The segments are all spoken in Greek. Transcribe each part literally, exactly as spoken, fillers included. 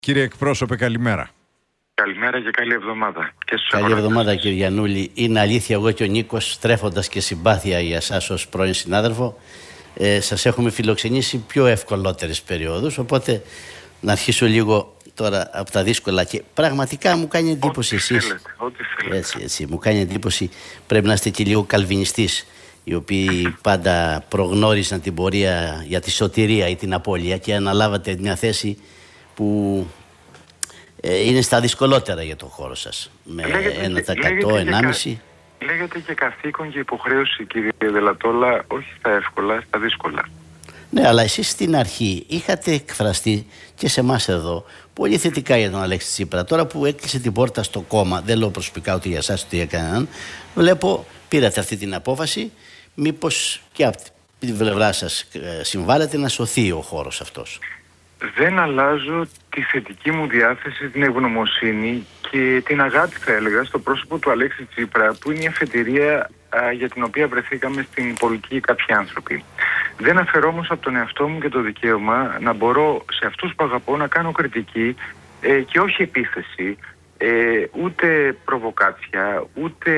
Κύριε εκπρόσωπε, καλημέρα. Καλημέρα και καλή εβδομάδα. Και καλή εβδομάδα, κύριε Γιαννούλη. Είναι αλήθεια, εγώ και ο Νίκος, τρέφοντας και συμπάθεια για εσάς ως πρώην συνάδελφο, ε, σας έχουμε φιλοξενήσει πιο ευκολότερες περιόδους. Οπότε να αρχίσω λίγο τώρα από τα δύσκολα. Και πραγματικά μου κάνει εντύπωση ό,τι εσείς. Θέλετε, ό,τι θέλετε. Έτσι, έτσι. Μου κάνει εντύπωση, πρέπει να είστε και λίγο καλβινιστής, οι οποίοι πάντα προγνώρισαν την πορεία για τη σωτηρία ή την απώλεια και αναλάβατε μια θέση που ε, είναι στα δυσκολότερα για τον χώρο σας. Με ένα τοις εκατό, ένα κόμμα πέντε. Λέγεται και καθήκον και υποχρέωση, κύριε Δελατόλα, όχι στα εύκολα, στα δύσκολα. Ναι, αλλά εσείς στην αρχή είχατε εκφραστεί και σε εμάς εδώ πολύ θετικά για τον Αλέξη Τσίπρα. Τώρα που έκλεισε την πόρτα στο κόμμα, δεν λέω προσωπικά ούτε για εσάς ούτε για κανέναν, βλέπω πήρατε αυτή την απόφαση. Μήπως και από την πλευρά σας συμβάλλετε να σωθεί ο χώρος αυτός? Δεν αλλάζω τη θετική μου διάθεση, την ευγνωμοσύνη και την αγάπη, θα έλεγα, στο πρόσωπο του Αλέξη Τσίπρα, που είναι η αφετηρία α, για την οποία βρεθήκαμε στην πολιτική κάποιοι άνθρωποι. Δεν αφαιρώ όμως από τον εαυτό μου και το δικαίωμα να μπορώ σε αυτούς που αγαπώ να κάνω κριτική ε, και όχι επίθεση, ε, ούτε προβοκάτσια, ούτε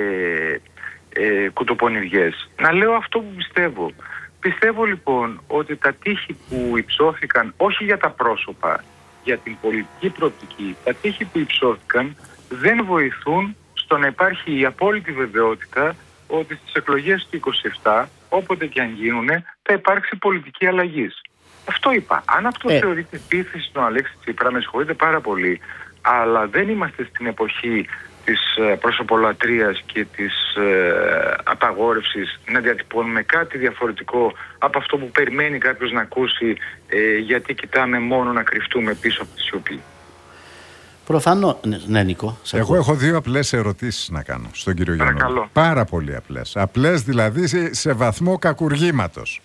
ε, κουτοπονηριές. Να λέω αυτό που πιστεύω. Πιστεύω λοιπόν ότι τα τείχη που υψώθηκαν, όχι για τα πρόσωπα, για την πολιτική προοπτική, τα τείχη που υψώθηκαν δεν βοηθούν στο να υπάρχει η απόλυτη βεβαιότητα ότι στις εκλογές του είκοσι επτά, όποτε και αν γίνουνε, θα υπάρξει πολιτική αλλαγή. Αυτό είπα. Αν αυτό ε. θεωρείται επίθεση στον Αλέξη Τσίπρα, με συγχωρείτε πάρα πολύ, αλλά δεν είμαστε στην εποχή της προσωπολατρείας και της ε, απαγόρευσης να διατυπώνουμε κάτι διαφορετικό από αυτό που περιμένει κάποιος να ακούσει, ε, γιατί κοιτάμε μόνο να κρυφτούμε πίσω από τη σιωπή. Προφανώς, ναι, Νίκο. Εγώ έχω δύο απλές ερωτήσεις να κάνω στον κύριο Γιαννούλη. Πάρα πολύ απλές. Απλές δηλαδή σε, σε βαθμό κακουργήματος.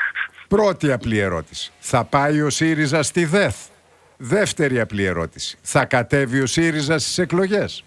Πρώτη απλή ερώτηση. Θα πάει ο ΣΥΡΙΖΑ στη ΔΕΘ? Δεύτερη απλή ερώτηση. Θα κατέβει ο ΣΥΡΙΖΑ στις εκλογές?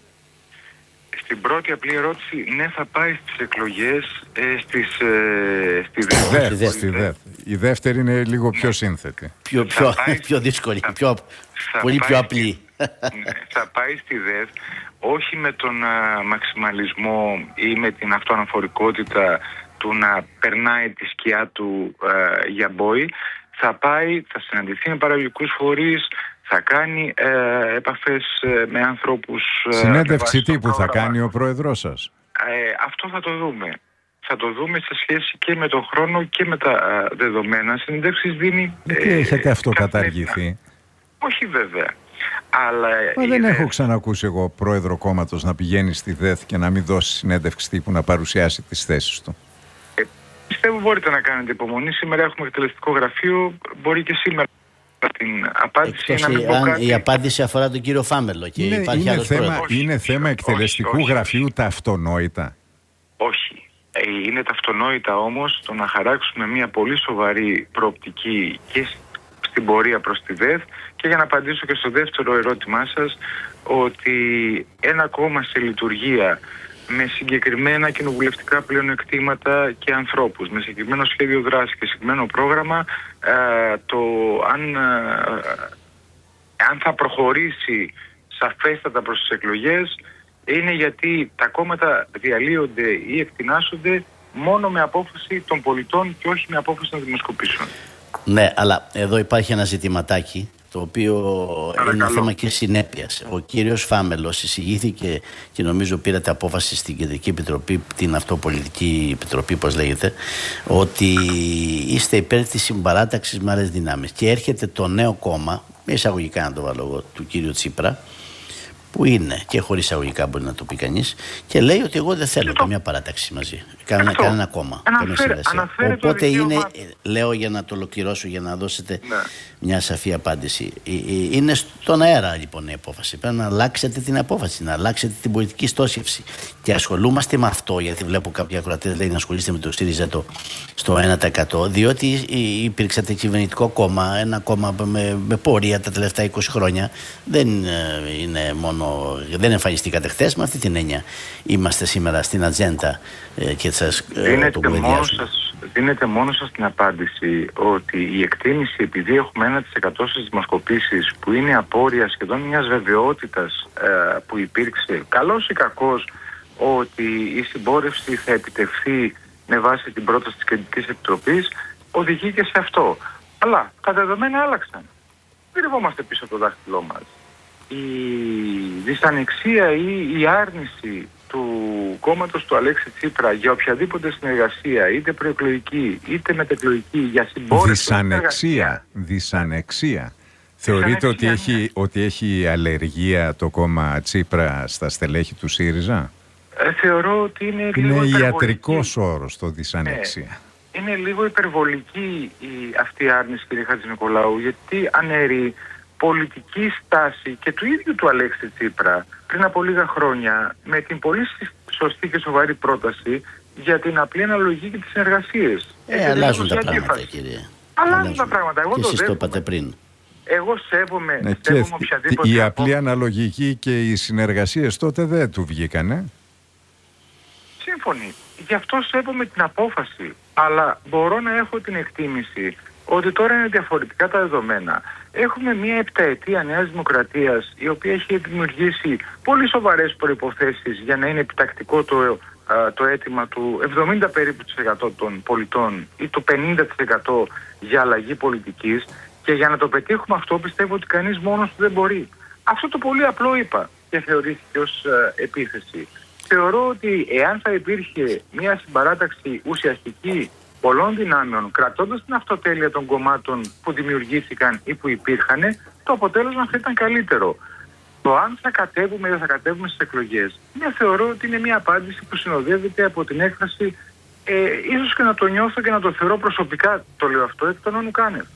Στην πρώτη απλή ερώτηση, ναι, θα πάει στις εκλογές, ε, στις, ε, στη ΔΕΘ. Στη, στη ΔΕΘ. Η δεύτερη είναι λίγο πιο σύνθετη. Πιο, πιο, πάει, πιο δύσκολη, θα, πιο, θα πολύ πιο απλή. Ναι, θα πάει στη ΔΕΘ, όχι με τον α, μαξιμαλισμό ή με την αυτοαναφορικότητα του να περνάει τη σκιά του α, για μπόι. Θα πάει, θα συναντηθεί με παραγωγικούς φορείς, θα κάνει ε, επαφές ε, με ανθρώπους... Συνέντευξη τύπου θα κάνει ο πρόεδρός σας? Ε, αυτό θα το δούμε. Θα το δούμε σε σχέση και με τον χρόνο και με τα α, δεδομένα. Συνέντευξης δίνει... Γιατί ε, έχετε αυτό καταργηθεί? Όχι βέβαια. Αλλά Μα δεν έχω ξανακούσει εγώ πρόεδρο κόμματος να πηγαίνει στη ΔΕΘ και να μην δώσει συνέντευξη τύπου να παρουσιάσει τις θέσεις του. Ε, πιστεύω μπορείτε να κάνετε υπομονή. Σήμερα έχουμε εκτελεστικό γραφείο. Μπορεί και σήμερα την απάντηση. Εκτός να η, αν, κάτι... η απάντηση αφορά τον κύριο Φάμελο και είναι, υπάρχει είναι άλλος θέμα, πρόεδρος. Είναι θέμα εκτελεστικού όχι, όχι, όχι, γραφείου όχι. τα αυτονόητα? Όχι. Είναι τα αυτονόητα όμως το να χαράξουμε μια πολύ σοβαρή προοπτική και στην πορεία προς τη ΔΕΘ. Και για να απαντήσω και στο δεύτερο ερώτημά σας, ότι ένα κόμμα σε λειτουργία με συγκεκριμένα κοινοβουλευτικά πλεονεκτήματα και ανθρώπους, με συγκεκριμένο σχέδιο δράσης και συγκεκριμένο πρόγραμμα, ε, το αν, ε, αν θα προχωρήσει σαφέστατα προς τις εκλογές, είναι γιατί τα κόμματα διαλύονται ή εκτινάσσονται μόνο με απόφαση των πολιτών και όχι με απόφαση των δημοσκοπήσεων. Ναι, αλλά εδώ υπάρχει ένα ζητηματάκι, το οποίο Άρα είναι καλό. θέμα και συνέπειας. Ο κύριος Φάμελος εισηγήθηκε και νομίζω πήρατε απόφαση στην Κεντρική Επιτροπή, την Αυτοπολιτική Επιτροπή, πώς λέγεται, ότι είστε υπέρ της συμπαράταξης με άλλες δυνάμεις. Και έρχεται το νέο κόμμα, με εισαγωγικά να το βάλω εγώ, του κύριου Τσίπρα, που είναι και χωρίς εισαγωγικά μπορεί να το πει κανείς, και λέει ότι εγώ δεν θέλω καμία παράταξη μαζί. Κανένα, κανένα κόμμα. Αναφέρε, αναφέρε Οπότε είναι, λέω για να το ολοκληρώσω, για να δώσετε ναι. μια σαφή απάντηση. Είναι στον αέρα λοιπόν η απόφαση. Πρέπει να αλλάξετε την απόφαση, να αλλάξετε την πολιτική στόσευση. Και ασχολούμαστε με αυτό, γιατί βλέπω κάποια ακροατές λέει να ασχολείστε με το ΣΥΡΙΖΑ στο ένα τοις εκατό, διότι υπήρξατε κυβερνητικό κόμμα, ένα κόμμα με, με πορεία τα τελευταία είκοσι χρόνια. Δεν είναι μόνο. Δεν εμφανιστήκατε χθες, με αυτή την έννοια είμαστε σήμερα στην ατζέντα ε, και σας ε, το κουβεντιάζουμε. δίνετε μόνο σας την απάντηση ότι η εκτίμηση, επειδή έχουμε ένα τοις εκατό στις δημοσκοπήσεις που είναι απόρρια σχεδόν μιας βεβαιότητας ε, που υπήρξε, καλός ή κακός, ότι η συμπόρευση θα επιτευχθεί με βάση την πρόταση της Κεντρικής Επιτροπής, οδηγεί και σε αυτό. Αλλά τα δεδομένα άλλαξαν. Δεν κρυβόμαστε πίσω από το δάχτυλό μας. Η δυσανεξία ή η άρνηση του κόμματος του Αλέξη Τσίπρα για οποιαδήποτε συνεργασία, είτε προεκλογική είτε μετεκλογική, για συμπόρευση. Δυσανεξία. Δυσανεξία. Θεωρείτε ότι, ναι. έχει, ότι έχει αλλεργία το κόμμα Τσίπρα στα στελέχη του ΣΥΡΙΖΑ? Ε, θεωρώ ότι είναι, είναι λίγο Είναι ιατρικός όρος το δυσανεξία. Ε, είναι λίγο υπερβολική η, αυτή η άρνηση, κύριε Χατζηνικολάου, γιατί αναιρεί πολιτική στάση και του ίδιου του Αλέξη Τσίπρα πριν από λίγα χρόνια με την πολύ σωστή και σοβαρή πρόταση για την απλή αναλογική και τις συνεργασίες. Ε, ε αλλάζουν τα πράγματα, φάση. Κύριε. Αλλάζουν, αλλάζουν τα πράγματα. Εγώ και το εσείς το είπατε πριν. Εγώ σέβομαι, ναι, σέβομαι οποιαδήποτε... Η απλή αναλογική και οι συνεργασίες τότε δεν του βγήκανε. Σύμφωνοι. Γι' αυτό σέβομαι την απόφαση. Αλλά μπορώ να έχω την εκτίμηση ότι τώρα είναι διαφορετικά τα δεδομένα. Έχουμε μια επταετία Νέας Δημοκρατίας, η οποία έχει δημιουργήσει πολύ σοβαρές προϋποθέσεις για να είναι επιτακτικό το, α, το αίτημα του εβδομήντα περίπου τοις εκατό των πολιτών ή το πενήντα τοις εκατό για αλλαγή πολιτικής, και για να το πετύχουμε αυτό πιστεύω ότι κανείς μόνος του δεν μπορεί. Αυτό το πολύ απλό είπα και θεωρήθηκε ως α, επίθεση. Θεωρώ ότι εάν θα υπήρχε μια συμπαράταξη ουσιαστική πολλών δυνάμεων, κρατώντας την αυτοτέλεια των κομμάτων που δημιουργήθηκαν ή που υπήρχαν, το αποτέλεσμα θα ήταν καλύτερο. Το αν θα κατέβουμε ή δεν θα κατέβουμε στις εκλογές, ναι, θεωρώ ότι είναι μια απάντηση που συνοδεύεται από την έκφραση, ε, ίσως και να το νιώθω και να το θεωρώ προσωπικά, το λέω αυτό, εκ των όνου κάνευ.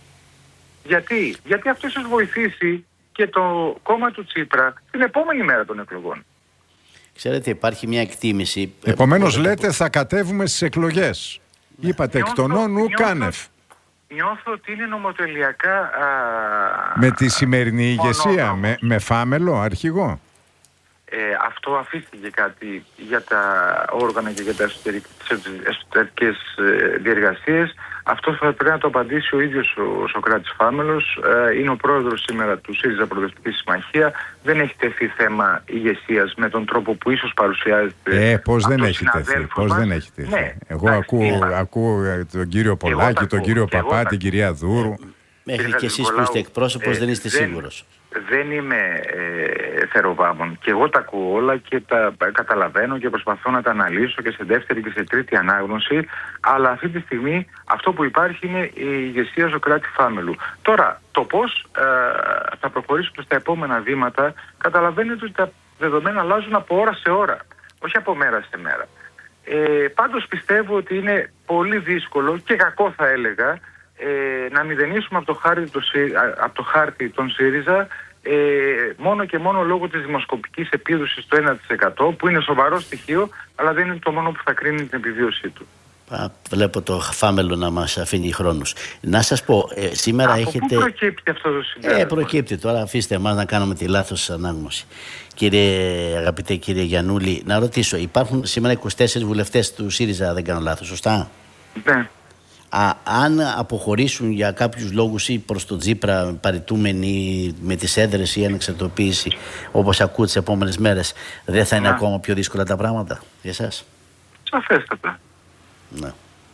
Γιατί? Γιατί αυτό ίσως βοηθήσει και το κόμμα του Τσίπρα την επόμενη μέρα των εκλογών. Ξέρετε, υπάρχει μια εκτίμηση... Επομένως λέτε θα κατέβουμε στις εκλογές. Ναι. Είπατε εκ των όνου κάνευ. Νιώθω ότι είναι νομοτελειακά... Α, με τη σημερινή ηγεσία, με, με Φάμελο αρχηγό. Ε, αυτό αφήστηκε κάτι για τα όργανα και για τα εσωτερικές ε, διεργασίες. Αυτό θα πρέπει να το απαντήσει ο ίδιος ο Σωκράτης Φάμελος. Ε, είναι ο πρόεδρος σήμερα του ΣΥΡΙΖΑ Προοδευτική Συμμαχία. Δεν έχει τεθεί θέμα ηγεσίας με τον τρόπο που ίσως παρουσιάζεται. Ε, πώς δεν έχει τεθεί. Πώς δεν έχει τεθεί. Ναι, Εγώ εντάξει, ακούω, ακούω τον κύριο Πολάκη, τον κύριο Παπά, την κυρία Δούρου. Μέχρι και εσείς που είστε εκπρόσωπος ε, δεν είστε δεν, σίγουρος. Δεν είμαι ε, θεροβάμων. Και εγώ τα ακούω όλα και τα καταλαβαίνω και προσπαθώ να τα αναλύσω και σε δεύτερη και σε τρίτη ανάγνωση. Αλλά αυτή τη στιγμή αυτό που υπάρχει είναι η ηγεσία Σωκράτη Φάμελου. Τώρα, το πώς ε, θα προχωρήσουμε στα επόμενα βήματα, καταλαβαίνετε ότι τα δεδομένα αλλάζουν από ώρα σε ώρα, όχι από μέρα σε μέρα. Ε, πάντως πιστεύω ότι είναι πολύ δύσκολο και κακό θα έλεγα Ε, να μηδενίσουμε από το χάρτη, το, από το χάρτη τον ΣΥΡΙΖΑ ε, μόνο και μόνο λόγω της δημοσκοπικής επίδοσης του ένα τοις εκατό, που είναι σοβαρό στοιχείο, αλλά δεν είναι το μόνο που θα κρίνει την επιβίωσή του. Α, βλέπω το Φάμελο να μας αφήνει χρόνους. Να σας πω, ε, σήμερα από έχετε... πού προκύπτει αυτό το συμπέρασμα? Ε, προκύπτει τώρα, αφήστε εμάς να κάνουμε τη λάθος ανάγνωση. Κύριε, αγαπητέ κύριε Γιαννούλη, να ρωτήσω, υπάρχουν σήμερα είκοσι τέσσερις βουλευτές του ΣΥΡΙΖΑ, δεν κάνω λάθος, σωστά? Ναι. Α, αν αποχωρήσουν για κάποιους λόγους ή προς τον Τσίπρα παρητούμενοι με τις έδρες ή ανεξαρτητοποίηση, όπως ακούω τις επόμενες μέρες, δεν θα είναι ναι. ακόμα πιο δύσκολα τα πράγματα για εσάς? Σαφέστατα. Ναι.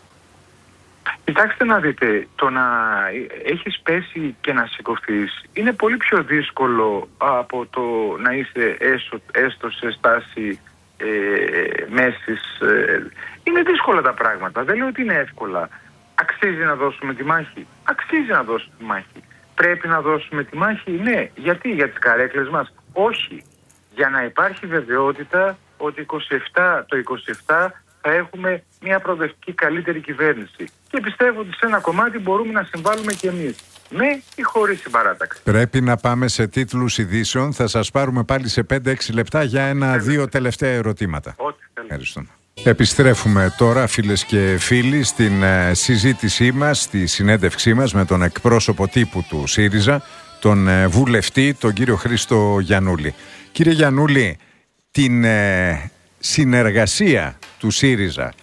Κοιτάξτε να δείτε, το να έχεις πέσει και να σηκωθείς είναι πολύ πιο δύσκολο από το να είσαι έστω, έστω σε στάση ε, μέσης. Ε, είναι δύσκολα τα πράγματα, δεν λέω ότι είναι εύκολα. Αξίζει να δώσουμε τη μάχη? Αξίζει να δώσουμε τη μάχη. Πρέπει να δώσουμε τη μάχη? Ναι. Γιατί? Για τις καρέκλες μας? Όχι. Για να υπάρχει βεβαιότητα ότι είκοσι επτά, το είκοσι επτά θα έχουμε μια προοδευτική καλύτερη κυβέρνηση. Και πιστεύω ότι σε ένα κομμάτι μπορούμε να συμβάλλουμε και εμείς. Με ή χωρίς συμπαράταξη. Πρέπει να πάμε σε τίτλους ειδήσεων. Θα σας πάρουμε πάλι σε πέντε έξι λεπτά για ένα-δύο τελευταία ερωτήματα. Ό,τι θέλετε. Ευχαριστώ. Επιστρέφουμε τώρα, φίλες και φίλοι, στην ε, συζήτησή μας, στη συνέντευξή μας με τον εκπρόσωπο τύπου του ΣΥΡΙΖΑ, τον ε, βουλευτή, τον κύριο Χρήστο Γιαννούλη. Κύριε Γιαννούλη, την ε, συνεργασία του ΣΥΡΙΖΑ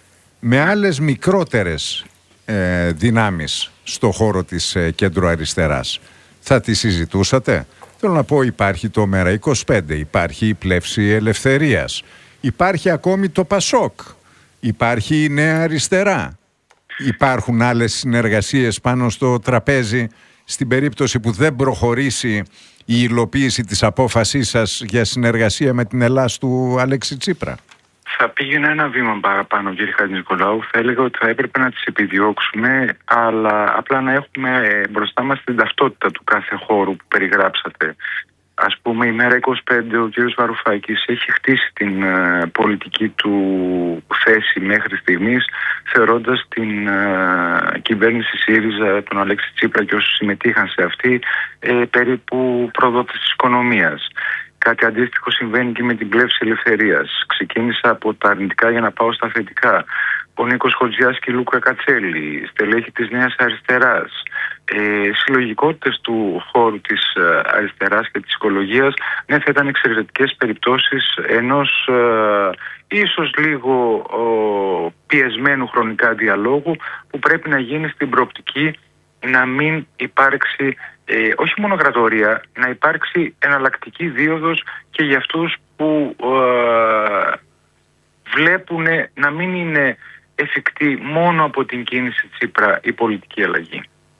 με άλλες μικρότερες ε, δυνάμεις στο χώρο της ε, κέντρο-αριστεράς, θα τη συζητούσατε? Θέλω να πω, υπάρχει το Μέρα είκοσι πέντε, υπάρχει η Πλεύση Ελευθερίας, υπάρχει ακόμη το Πασόκ, υπάρχει η Νέα Αριστερά. Υπάρχουν άλλες συνεργασίες πάνω στο τραπέζι στην περίπτωση που δεν προχωρήσει η υλοποίηση της απόφασής σας για συνεργασία με την Ελλάς του Αλέξη Τσίπρα? Θα πήγαινε ένα βήμα παραπάνω, κύριε Χατζηνικολάου. Θα έλεγα ότι θα έπρεπε να τις επιδιώξουμε, αλλά απλά να έχουμε μπροστά μας την ταυτότητα του κάθε χώρου που περιγράψατε. Ας πούμε, η Μέρα είκοσι πέντε, ο κύριος Βαρουφάκης έχει χτίσει την uh, πολιτική του θέση μέχρι στιγμής, θεωρώντας την uh, κυβέρνηση ΣΥΡΙΖΑ, τον Αλέξη Τσίπρα και όσους συμμετείχαν σε αυτή, ε, περίπου προδότης της οικονομίας. Κάτι αντίστοιχο συμβαίνει και με την Πλεύση Ελευθερίας. Ξεκίνησα από τα αρνητικά για να πάω στα θετικά. Ο Νίκος Χοτζιάς και η Λούκα Κατσέλη, στελέχη της Νέας Αριστεράς, ε, συλλογικότητες του χώρου της ε, αριστεράς και της οικολογίας, ναι, θα ήταν εξαιρετικές περιπτώσεις ενός ε, ίσως λίγο ε, πιεσμένου χρονικά διαλόγου που πρέπει να γίνει στην προοπτική να μην υπάρξει ε, όχι μόνο κρατορία, να υπάρξει εναλλακτική δίωδος και για αυτούς που ε, βλέπουν να μην είναι εφικτή μόνο από την κίνηση Τσίπρα η πολιτική αλλαγή.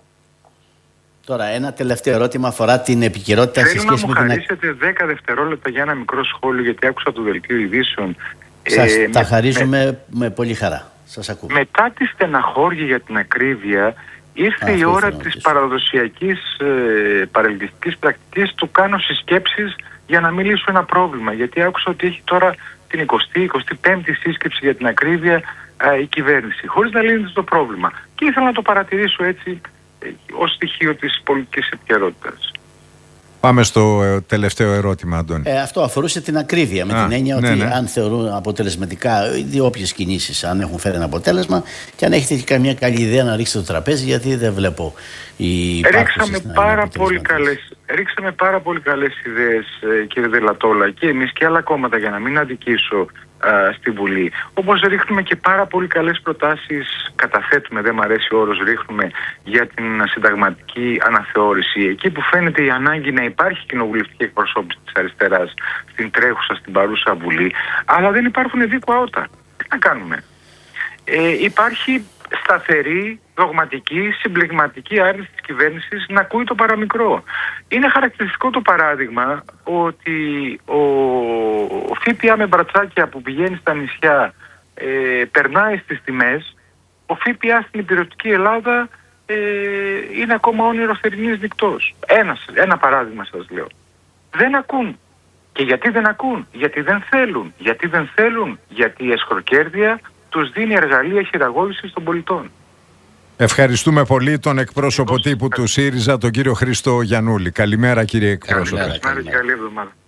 Τώρα, ένα τελευταίο ερώτημα αφορά την επικαιρότητα σε σχέση με την... Θέλω να μου χαρίσετε δέκα δευτερόλεπτα για ένα μικρό σχόλιο, γιατί άκουσα το δελτίο ειδήσεων. Σας ε, τα με, χαρίζουμε με, με, με πολύ χαρά. Σας ακούμε. Μετά τη στεναχώρια για την ακρίβεια, ήρθε Α, η ώρα της παραδοσιακής ε, παρελκυστικής πρακτικής του κάνω συσκέψεις για να μην λύσω ένα πρόβλημα. Γιατί άκουσα ότι έχει τώρα την εικοστή, εικοστή πέμπτη σύσκεψη για την ακρίβεια α, η κυβέρνηση, χωρίς να λύνεται το πρόβλημα. Και ήθελα να το παρατηρήσω έτσι ε, ως στοιχείο της πολιτικής επικαιρότητας. Πάμε στο ε, τελευταίο ερώτημα, Αντώνη. Ε, αυτό αφορούσε την ακρίβεια, με Α, την έννοια ναι, ότι ναι. αν θεωρούν αποτελεσματικά οι όποιες κινήσεις, αν έχουν φέρει ένα αποτέλεσμα, και αν έχετε καμία καλή ιδέα να ρίξετε το τραπέζι, γιατί δεν βλέπω η ρίξαμε πάρα, πολύ καλές, ρίξαμε πάρα πολύ καλές ιδέες, ε, κύριε Δελατόλα, και εμείς και άλλα κόμματα, για να μην αντικήσω Uh, στη Βουλή. Όπως ρίχνουμε και πάρα πολύ καλές προτάσεις, καταθέτουμε, δεν μ' αρέσει ο όρος, ρίχνουμε για την συνταγματική αναθεώρηση. Εκεί που φαίνεται η ανάγκη να υπάρχει κοινοβουλευτική εκπροσώπηση της αριστεράς στην τρέχουσα, στην παρούσα Βουλή, αλλά δεν υπάρχουν δίκαια ότα. Τι να κάνουμε? Ε, υπάρχει σταθερή, δογματική, συμπληγματική άρνηση της κυβέρνησης να ακούει το παραμικρό. Είναι χαρακτηριστικό το παράδειγμα ότι ο, ο ΦΠΑ με μπρατσάκια που πηγαίνει στα νησιά ε, περνάει στις τιμές, ο ΦΠΑ στην υπηρετική Ελλάδα ε, είναι ακόμα όνειρο θερινής νυχτός. Ένας, ένα παράδειγμα σας λέω. Δεν ακούν. Και γιατί δεν ακούν? Γιατί δεν θέλουν. Γιατί δεν θέλουν? Γιατί η εσχροκέρδεια τους δίνει εργαλεία χειραγώγησης των πολιτών. Ευχαριστούμε πολύ τον εκπρόσωπο τύπου του ΣΥΡΙΖΑ, τον κύριο Χρήστο Γιαννούλη. Καλημέρα, κύριε εκπρόσωπε. Καλημέρα, καλή εβδομάδα.